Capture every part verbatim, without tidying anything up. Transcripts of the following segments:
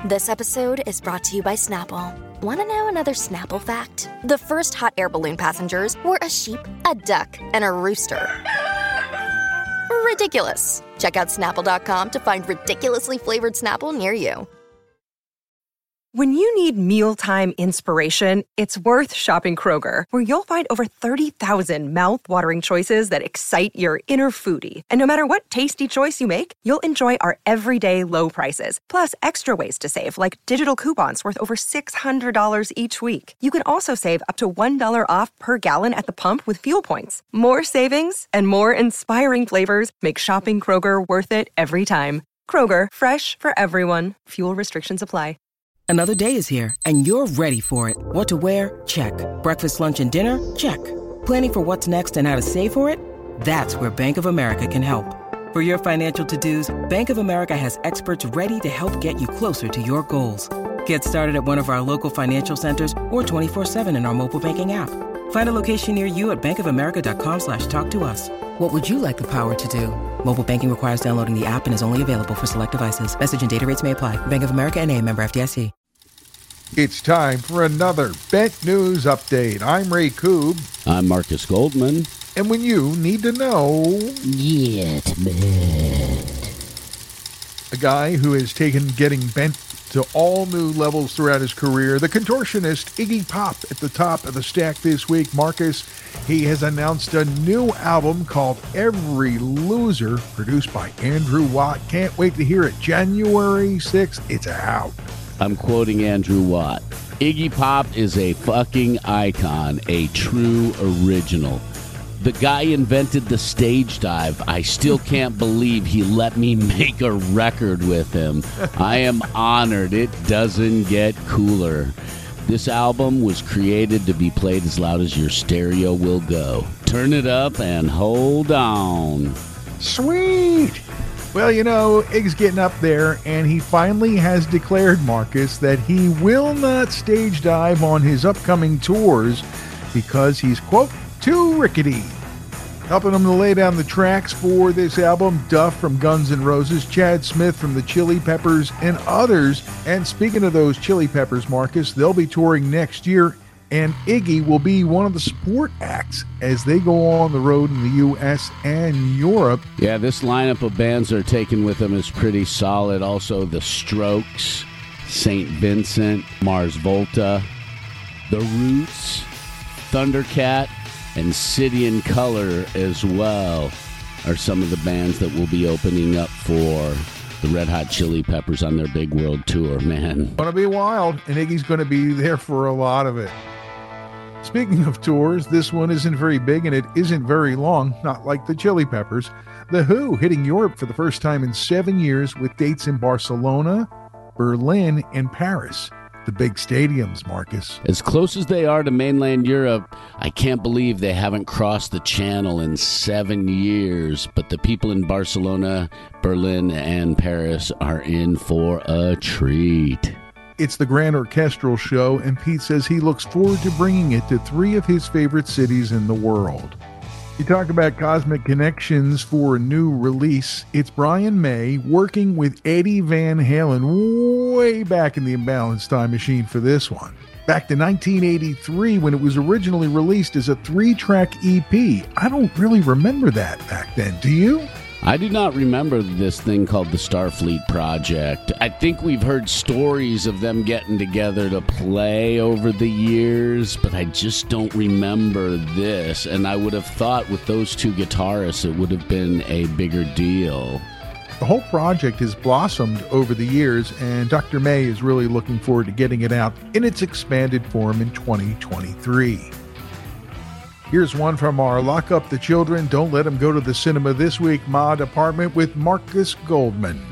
This episode is brought to you by Snapple. Want to know another Snapple fact? The first hot air balloon passengers were a sheep, a duck, and a rooster. Ridiculous. Check out Snapple dot com to find ridiculously flavored Snapple near you. When you need mealtime inspiration, it's worth shopping Kroger, where you'll find over thirty thousand mouth-watering choices that excite your inner foodie. And no matter what tasty choice you make, you'll enjoy our everyday low prices, plus extra ways to save, like digital coupons worth over six hundred dollars each week. You can also save up to one dollar off per gallon at the pump with fuel points. More savings and more inspiring flavors make shopping Kroger worth it every time. Kroger, fresh for everyone. Fuel restrictions apply. Another day is here, and you're ready for it. What to wear? Check. Breakfast, lunch, and dinner? Check. Planning for what's next and how to save for it? That's where Bank of America can help. For your financial to-dos, Bank of America has experts ready to help get you closer to your goals. Get started at one of our local financial centers or twenty-four seven in our mobile banking app. Find a location near you at bankofamerica.com slash talk to us. What would you like the power to do? Mobile banking requires downloading the app and is only available for select devices. Message and data rates may apply. Bank of America N A, member F D I C. It's time for another Bent News Update. I'm Ray Koob. I'm Marcus Goldman. And when you need to know... Get bent. A guy who has taken getting bent to all new levels throughout his career, the contortionist Iggy Pop at the top of the stack this week. Marcus, he has announced a new album called Every Loser, produced by Andrew Watt. Can't wait to hear it. January sixth, it's out. I'm quoting Andrew Watt. Iggy Pop is a fucking icon, a true original. The guy invented the stage dive. I still can't believe he let me make a record with him. I am honored. It doesn't get cooler. This album was created to be played as loud as your stereo will go. Turn it up and hold on. Sweet! Well, you know, Iggy's getting up there, and he finally has declared, Marcus, that he will not stage dive on his upcoming tours because he's, quote, too rickety. Helping him to lay down the tracks for this album, Duff from Guns N' Roses, Chad Smith from the Chili Peppers, and others. And speaking of those Chili Peppers, Marcus, they'll be touring next year, and Iggy will be one of the support acts as they go on the road in the U S and Europe. Yeah, this lineup of bands they're taking with them is pretty solid. Also, The Strokes, Saint Vincent, Mars Volta, The Roots, Thundercat, and City and Color as well are some of the bands that will be opening up for the Red Hot Chili Peppers on their big world tour, man. Going to be wild, and Iggy's going to be there for a lot of it. Speaking of tours, this one isn't very big and it isn't very long, not like the Chili Peppers. The Who hitting Europe for the first time in seven years with dates in Barcelona, Berlin, and Paris. The big stadiums, Marcus. As close as they are to mainland Europe, I can't believe they haven't crossed the channel in seven years. But the people in Barcelona, Berlin, and Paris are in for a treat. It's the Grand Orchestral Show, and Pete says he looks forward to bringing it to three of his favorite cities in the world. You talk about cosmic connections for a new release. It's Brian May working with Eddie Van Halen way back in the Imbalanced Time Machine for this one. Back to nineteen eighty-three when it was originally released as a three-track E P. I don't really remember that back then. Do you? I do not remember this thing called the Starfleet Project. I think we've heard stories of them getting together to play over the years, but I just don't remember this. And I would have thought with those two guitarists, it would have been a bigger deal. The whole project has blossomed over the years, and Doctor May is really looking forward to getting it out in its expanded form in twenty twenty-three. Here's one from our Lock Up the Children, Don't Let Them Go to the Cinema This Week Ma department with Marcus Goldman.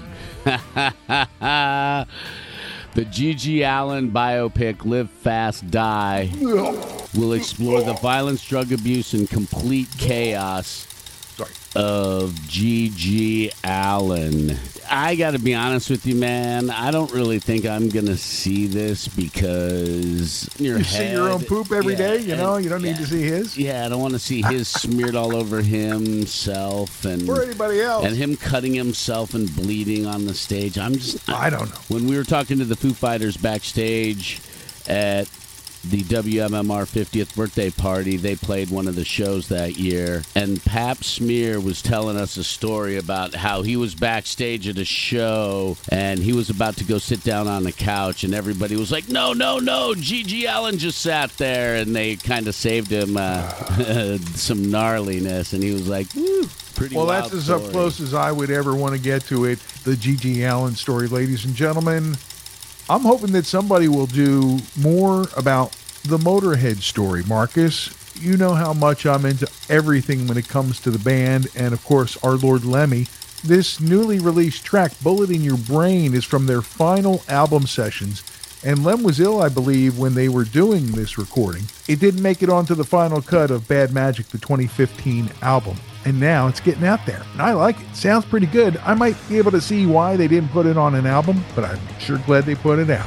The Gigi Allen biopic Live Fast Die will explore the violence, drug abuse, and complete chaos Sorry. of Gigi Allen. I got to be honest with you, man. I don't really think I'm going to see this because your you head, see your own poop every yeah, day. You know, you don't yeah, need to see his. Yeah, I don't want to see his smeared all over himself and or anybody else, and him cutting himself and bleeding on the stage. I'm just, I, I don't know. When we were talking to the Foo Fighters backstage at the W M M R fiftieth birthday party, they played one of the shows that year, and Pap Smear was telling us a story about how he was backstage at a show and he was about to go sit down on the couch, and everybody was like, no, no, no, Gigi Allen just sat there, and they kind of saved him uh, some gnarliness, and he was like, woo. Pretty well, wild that's as story. up close as I would ever want to get to it, the Gigi Allen story, ladies and gentlemen. I'm hoping that somebody will do more about the Motorhead story, Marcus. You know how much I'm into everything when it comes to the band, and of course, our Lord Lemmy. This newly released track, Bullet in Your Brain, is from their final album sessions, and Lem was ill, I believe, when they were doing this recording. It didn't make it onto the final cut of Bad Magic, the twenty fifteen album. And now it's getting out there. And I like it. Sounds pretty good. I might be able to see why they didn't put it on an album, but I'm sure glad they put it out.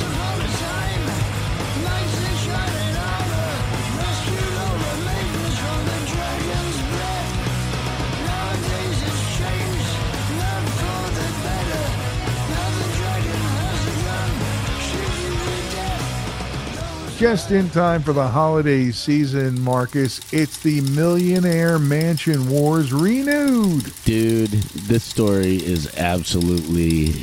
Just in time for the holiday season, Marcus, it's the Millionaire Mansion Wars renewed. Dude, this story is absolutely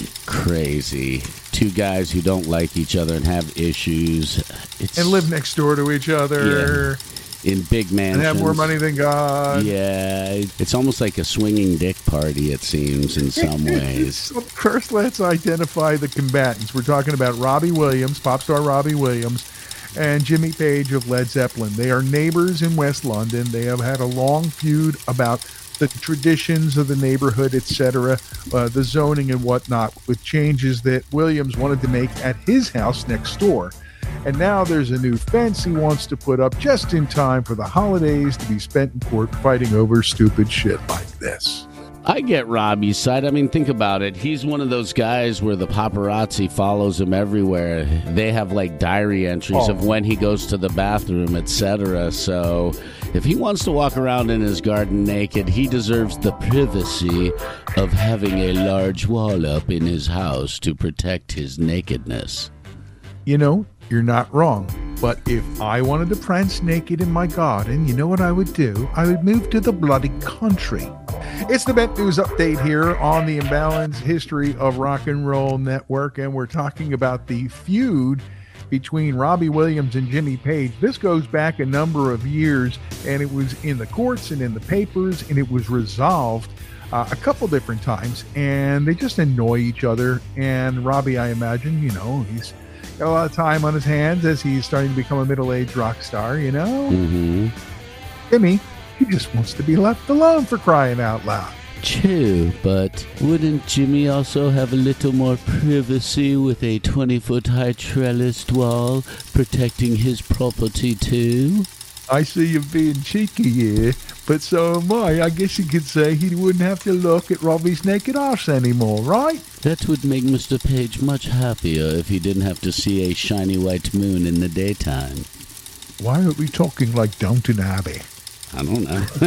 crazy. Two guys who don't like each other and have issues. It's, and live next door to each other. Yeah, in big mansions. And have more money than God. Yeah, it's almost like a swinging dick party, it seems, in some ways. So first, let's identify the combatants. We're talking about Robbie Williams, pop star Robbie Williams, and Jimmy Page of Led Zeppelin. They are neighbors in West London. They have had a long feud about the traditions of the neighborhood, et cetera, uh, the zoning and whatnot, with changes that Williams wanted to make at his house next door. And now there's a new fence he wants to put up just in time for the holidays to be spent in court fighting over stupid shit like this. I get Robbie's side. I mean, think about it. He's one of those guys where the paparazzi follows him everywhere. They have like diary entries oh. of when he goes to the bathroom, et cetera. So if he wants to walk around in his garden naked, he deserves the privacy of having a large wall up in his house to protect his nakedness. You know, you're not wrong. But if I wanted to prance naked in my garden, you know what I would do? I would move to the bloody country. It's the Bent News Update here on the Imbalanced History of Rock and Roll Network, and we're talking about the feud between Robbie Williams and Jimmy Page. This goes back a number of years, and it was in the courts and in the papers, and it was resolved uh, a couple different times, and they just annoy each other. And Robbie, I imagine, you know, he's got a lot of time on his hands as he's starting to become a middle-aged rock star, you know? Mm-hmm. Jimmy, he just wants to be left alone, for crying out loud. True, but wouldn't Jimmy also have a little more privacy with a twenty-foot-high trellised wall protecting his property too? I see you being cheeky here, but so am I. I guess you could say he wouldn't have to look at Robbie's naked arse anymore, right? That would make Mister Page much happier if he didn't have to see a shiny white moon in the daytime. Why aren't we talking like Downton Abbey? I don't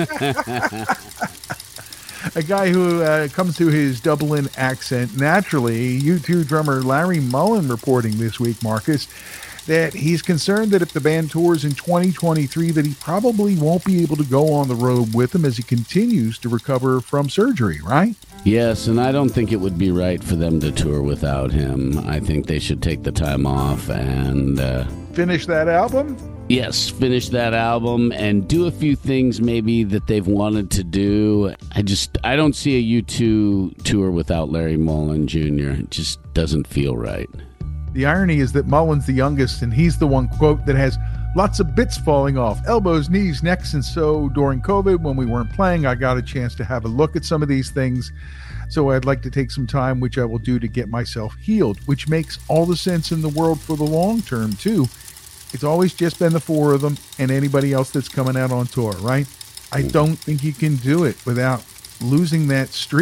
know. A guy who uh, comes to his Dublin accent naturally, U two drummer Larry Mullen reporting this week, Marcus, that he's concerned that if the band tours in twenty twenty-three, that he probably won't be able to go on the road with them as he continues to recover from surgery, right? Yes, and I don't think it would be right for them to tour without him. I think they should take the time off and... Uh, finish that album? Yes, finish that album and do a few things maybe that they've wanted to do. I just, I don't see a U two tour without Larry Mullen Junior It just doesn't feel right. The irony is that Mullen's the youngest, and he's the one, quote, that has lots of bits falling off, elbows, knees, necks, and so during COVID, when we weren't playing, I got a chance to have a look at some of these things. So I'd like to take some time, which I will do, to get myself healed, which makes all the sense in the world for the long term, too. It's always just been the four of them and anybody else that's coming out on tour, right? I don't think you can do it without losing that streak.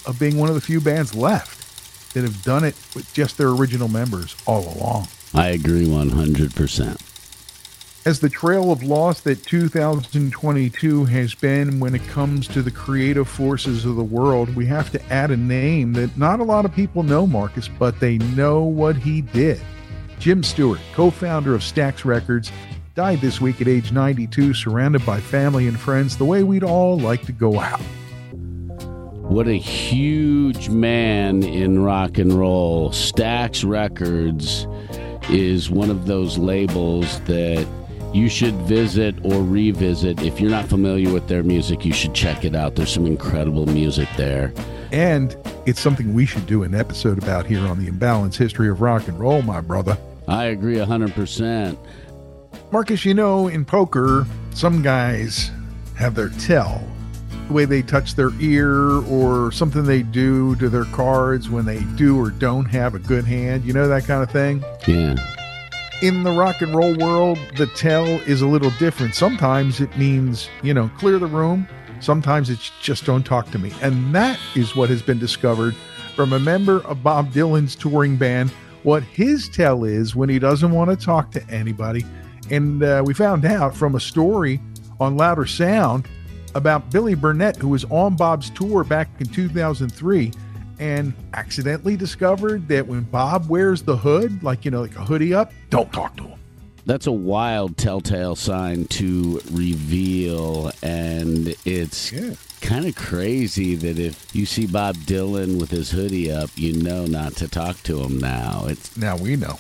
of being one of the few bands left that have done it with just their original members all along. I agree one hundred percent. As the trail of loss that two thousand twenty-two has been when it comes to the creative forces of the world, we have to add a name that not a lot of people know, Marcus, but they know what he did. Jim Stewart, co-founder of Stax Records, died this week at age ninety-two, surrounded by family and friends, the way we'd all like to go out. What a huge man in rock and roll. Stax Records is one of those labels that you should visit or revisit. If you're not familiar with their music, you should check it out. There's some incredible music there. And it's something we should do an episode about here on the Imbalanced History of Rock and Roll, my brother. I agree one hundred percent. Marcus, you know, in poker, some guys have their tell. The way they touch their ear or something they do to their cards when they do or don't have a good hand. You know, that kind of thing? Yeah. In the rock and roll world, the tell is a little different. Sometimes it means, you know, clear the room. Sometimes it's just don't talk to me. And that is what has been discovered from a member of Bob Dylan's touring band, what his tell is when he doesn't want to talk to anybody. And uh, we found out from a story on Louder Sound about Billy Burnett, who was on Bob's tour back in two thousand three and accidentally discovered that when Bob wears the hood, like, you know, like a hoodie up, don't talk to him. That's a wild telltale sign to reveal, and it's yeah. kind of crazy that if you see Bob Dylan with his hoodie up, you know not to talk to him now. It's now we know.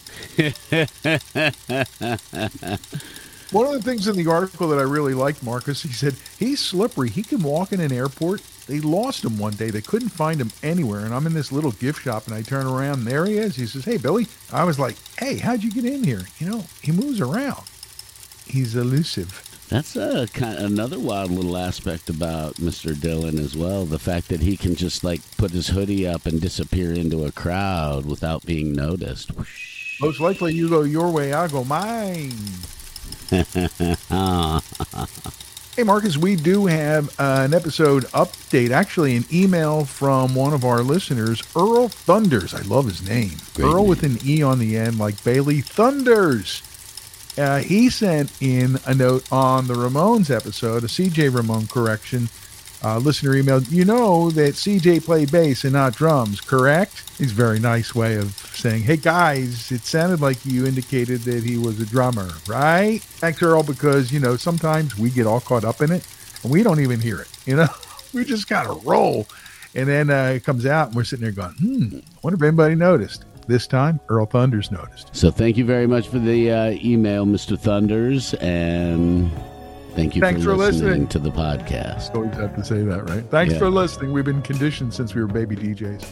One of the things in the article that I really liked, Marcus, he said, he's slippery. He can walk in an airport. They lost him one day. They couldn't find him anywhere. And I'm in this little gift shop, and I turn around, and there he is. He says, hey, Billy. I was like, hey, how'd you get in here? You know, he moves around. He's elusive. That's a kind of another wild little aspect about Mister Dylan as well. The fact that he can just, like, put his hoodie up and disappear into a crowd without being noticed. Whoosh. Most likely you go your way, I'll go mine. Hey, Marcus, we do have uh, an episode update, actually an email from one of our listeners, Earl Thunders. I love his name. Great Earl name. With an E on the end, like Bailey Thunders. Uh, he sent in a note on the Ramones episode, a C J Ramone correction. Uh, listener emailed, you know that C J played bass and not drums, correct? It's a very nice way of saying, hey, guys, it sounded like you indicated that he was a drummer, right? Thanks, Earl, because, you know, sometimes we get all caught up in it, and we don't even hear it, you know? We just kind of roll. And then uh, it comes out, and we're sitting there going, hmm, I wonder if anybody noticed. This time, Earl Thunders noticed. So thank you very much for the uh, email, Mister Thunders, and... Thank you Thanks for, for listening, listening to the podcast. Always have to say that, right? Thanks yeah. for listening. We've been conditioned since we were baby D Js.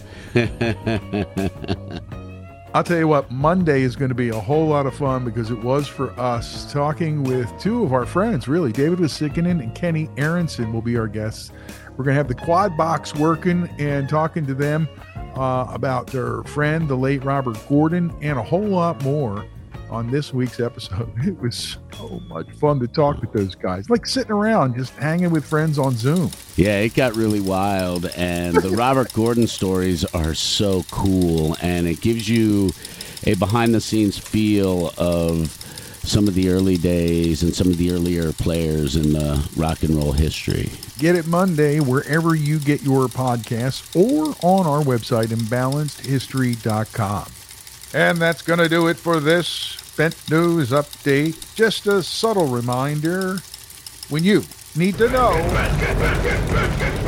I'll tell you what, Monday is going to be a whole lot of fun because it was for us talking with two of our friends, really. David Wasikinen and Kenny Aronson will be our guests. We're going to have the Quad Box working and talking to them uh, about their friend, the late Robert Gordon, and a whole lot more on this week's episode. It was so much fun to talk with those guys, like sitting around just hanging with friends on Zoom. Yeah, it got really wild, and the Robert Gordon stories are so cool, and it gives you a behind-the-scenes feel of some of the early days and some of the earlier players in the rock and roll history. Get it Monday wherever you get your podcasts or on our website, imbalanced history dot com. And that's going to do it for this Bent News Update. Just a subtle reminder, when you need to know...